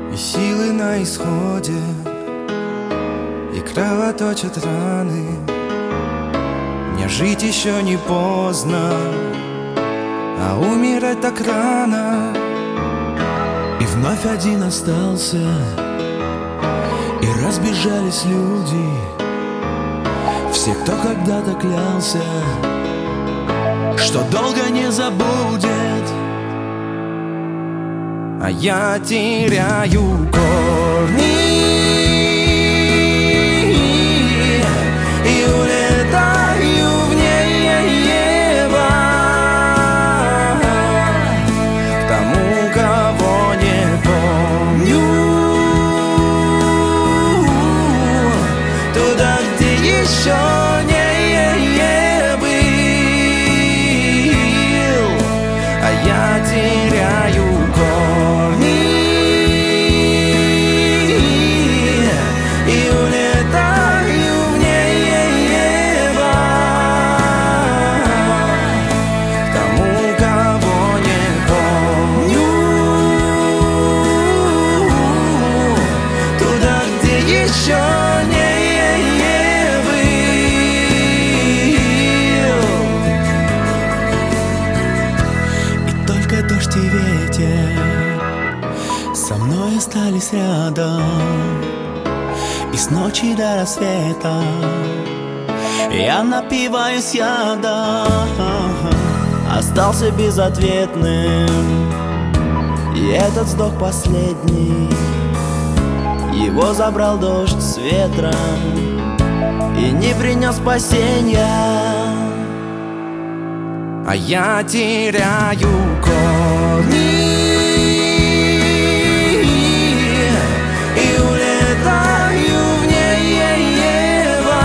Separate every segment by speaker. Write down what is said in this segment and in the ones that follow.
Speaker 1: И силы на исходе, и кровоточат раны. Мне жить еще не поздно, а умирать так рано.
Speaker 2: И вновь один остался, и разбежались люди. Все, кто когда-то клялся, что долго не забудет.
Speaker 1: А я теряю корни и улетаю в небо к тому, кого не помню, туда, где еще не был. А я теряю корни и улетаю в небо к тому, кого не помню, туда, где еще не был.
Speaker 2: И только дождь и ветер со мной остались рядом. И с ночи до рассвета я напиваюсь ядом. Остался безответным, и этот вздох последний. Его забрал дождь с ветром и не принес спасения.
Speaker 1: А я теряю корни и улетаю в небо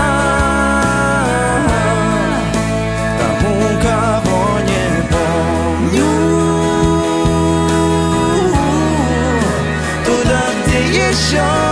Speaker 1: к тому, кого не помню, туда, где еще